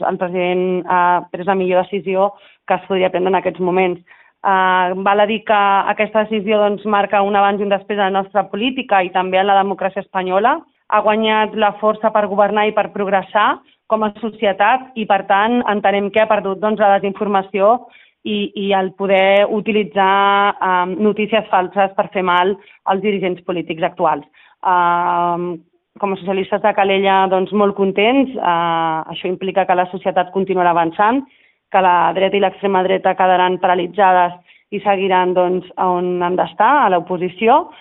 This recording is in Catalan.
el president ha pres la millor decisió que es podria prendre en aquests moments. Val a dir que aquesta decisió marca un abans i un després en la nostra política i també en la democràcia espanyola. Ha guanyat la força per governar i per progressar com a societat i, per tant, entenem que ha perdut la desinformació i el poder utilitzar notícies falses per fer mal als dirigents polítics actuals. Com a socialistes de Calella, molt contents. Això implica que la societat continuarà avançant, que la dreta i l'extrema dreta quedaran paralitzades i seguiran on han d'estar, a l'oposició.